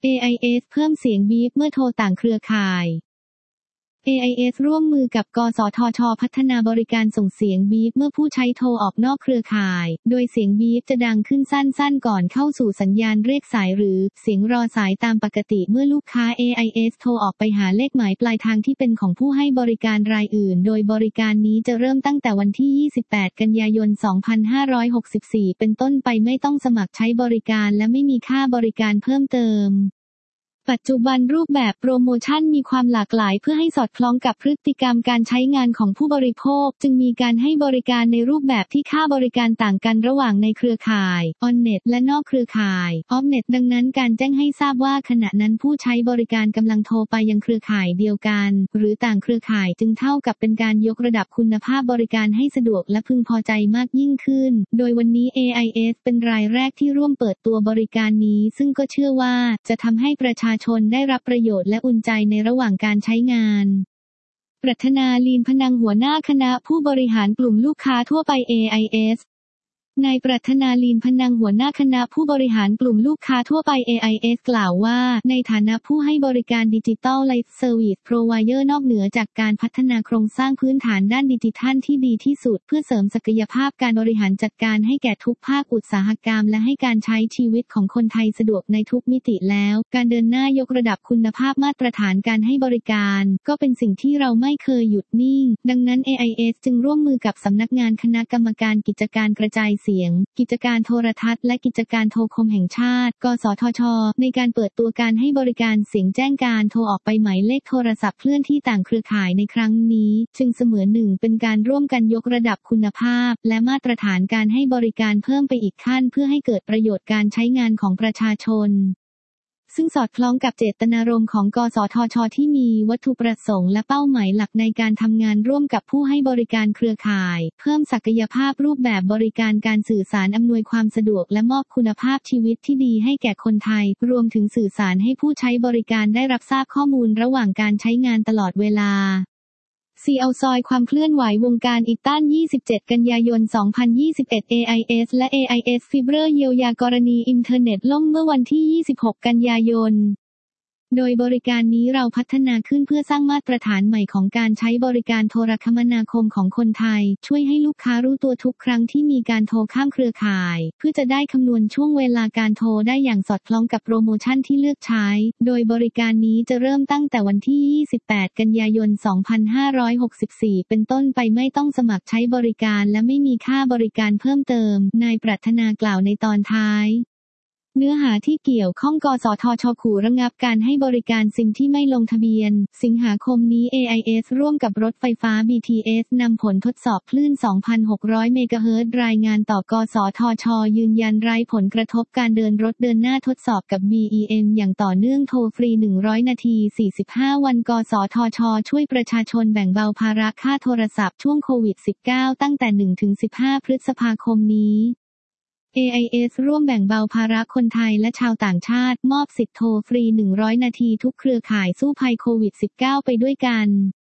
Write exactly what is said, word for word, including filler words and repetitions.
เอ ไอ เอส เพิ่มเสียงบีปเมื่อโทรต่างเครือข่าย เอ ไอ เอส ร่วมมือกับกสทช.พัฒนาบริการส่งเสียงบีปเมื่อผู้ใช้โทรออกนอกเครือข่าย โดยเสียงบีปจะดังขึ้นสั้นๆก่อนเข้าสู่สัญญาณเรียกสายหรือเสียงรอสายตามปกติเมื่อลูกค้า เอ ไอ เอส โทรออกไปหาเลขหมายปลายทางที่เป็นของผู้ให้บริการรายอื่นโดยบริการนี้จะเริ่มตั้งแต่วันที่ ยี่สิบแปด กันยายน สองพันห้าร้อยหกสิบสี่ เป็นต้นไปไม่ต้องสมัครใช้บริการและไม่มีค่าบริการเพิ่มเติมปัจจุบันรูปแบบโปรโมชั่นมีความหลากหลายเพื่อให้สอดคล้องกับพฤติกรรมการใช้งานของผู้บริโภคจึงมีการให้บริการในรูปแบบที่ค่าบริการต่างกันระหว่างในเครือข่าย On-Net และนอกเครือข่าย Off-Net ดังนั้นการแจ้งให้ทราบว่าขณะนั้นผู้ใช้บริการกำลังโทรไปยังเครือข่ายเดียวกันหรือต่างเครือข่ายจึงเท่ากับเป็นการยกระดับคุณภาพบริการให้สะดวกและพึงพอใจมากยิ่งขึ้นโดยวันนี้ เอ ไอ เอส เป็นรายแรกที่ร่วมเปิดตัวบริการนี้ซึ่งก็เชื่อว่าจะทำให้ประชาชนได้รับประโยชน์และอุ่นใจในระหว่างการใช้งานปรัชนาลีนพนังหัวหน้าคณะผู้บริหารกลุ่มลูกค้าทั่วไป เอ ไอ เอสนายปรัชนาลีนพนังหัวหน้าคณะผู้บริหารกลุ่มลูกค้าทั่วไป เอ ไอ เอส กล่าวว่าในฐานะผู้ให้บริการดิจิทัลไลฟ์เซอร์วิสโปรไวเดอร์นอกเหนือจากการพัฒนาโครงสร้างพื้นฐานด้านดิจิทัลที่ดีที่สุดเพื่อเสริมศักยภาพการบริหารจัดการให้แก่ทุกภาคอุตสาหกรรมและให้การใช้ชีวิตของคนไทยสะดวกในทุกมิติแล้วการเดินหน้ายกระดับคุณภาพมาตรฐานการให้บริการก็เป็นสิ่งที่เราไม่เคยหยุดนิ่งดังนั้น เอ ไอ เอส จึงร่วมมือกับสำนักงานคณะกรรมการกิจการกระจายเสียงกิจการโทรทัศน์และกิจการโทรคมแห่งชาติกสทช.ในการเปิดตัวการให้บริการเสียงแจ้งการโทรออกไปหมายเลขโทรศัพท์เคลื่อนที่ต่างเครือข่ายในครั้งนี้จึงเสมือนหนึ่งเป็นการร่วมกันยกระดับคุณภาพและมาตรฐานการให้บริการเพิ่มไปอีกขั้นเพื่อให้เกิดประโยชน์การใช้งานของประชาชนซึ่งสอดคล้องกับเจตนารมณ์ของกสทช.ที่มีวัตถุประสงค์และเป้าหมายหลักในการทำงานร่วมกับผู้ให้บริการเครือข่ายเพิ่มศักยภาพรูปแบบบริการการสื่อสารอำนวยความสะดวกและมอบคุณภาพชีวิตที่ดีให้แก่คนไทยรวมถึงสื่อสารให้ผู้ใช้บริการได้รับทราบข้อมูลระหว่างการใช้งานตลอดเวลาซี เอาซอยความเคลื่อนไหววงการอีตันยี่สิบเจ็ด กันยายน สองพันยี่สิบเอ็ด เอ ไอ เอส และ เอ ไอ เอส Fiber เยียวยากรณีอินเทอร์เน็ตล่มเมื่อวันที่ ยี่สิบหก กันยายนโดยบริการนี้เราพัฒนาขึ้นเพื่อสร้างมาตรฐานใหม่ของการใช้บริการโทรคมนาคมของคนไทยช่วยให้ลูกค้ารู้ตัวทุกครั้งที่มีการโทรข้ามเครือข่ายเพื่อจะได้คำนวณช่วงเวลาการโทรได้อย่างสอดคล้องกับโปรโมชั่นที่เลือกใช้โดยบริการนี้จะเริ่มตั้งแต่วันที่ ยี่สิบแปด กันยายน สองพันห้าร้อยหกสิบสี่ เป็นต้นไปไม่ต้องสมัครใช้บริการและไม่มีค่าบริการเพิ่มเติมนายปรัชนากล่าวในตอนท้ายเนื้อหาที่เกี่ยวข้องกสทช.ขู่ระงับการให้บริการซิมที่ไม่ลงทะเบียนสิงหาคมนี้ เอ ไอ เอส ร่วมกับรถไฟฟ้า บี ที เอส นำผลทดสอบคลื่น สองพันหกร้อย เมกะเฮิรตซ์รายงานต่อกสทช.ยืนยันไร้ผลกระทบการเดินรถเดินหน้าทดสอบกับ บี อี เอ็ม อย่างต่อเนื่องโทรฟรี หนึ่งร้อย นาที สี่สิบห้า วันกสทช.ช่วยประชาชนแบ่งเบาภาระค่าโทรศัพท์ช่วงโควิด สิบเก้า ตั้งแต่ หนึ่งถึงสิบห้า พฤษภาคมนี้ เอ ไอ เอส ร่วมแบ่งเบาภาระคนไทยและชาวต่างชาติมอบสิทธิ์โทรฟรี หนึ่งร้อย นาทีทุกเครือข่ายสู้ภัยโควิด สิบเก้า ไปด้วยกัน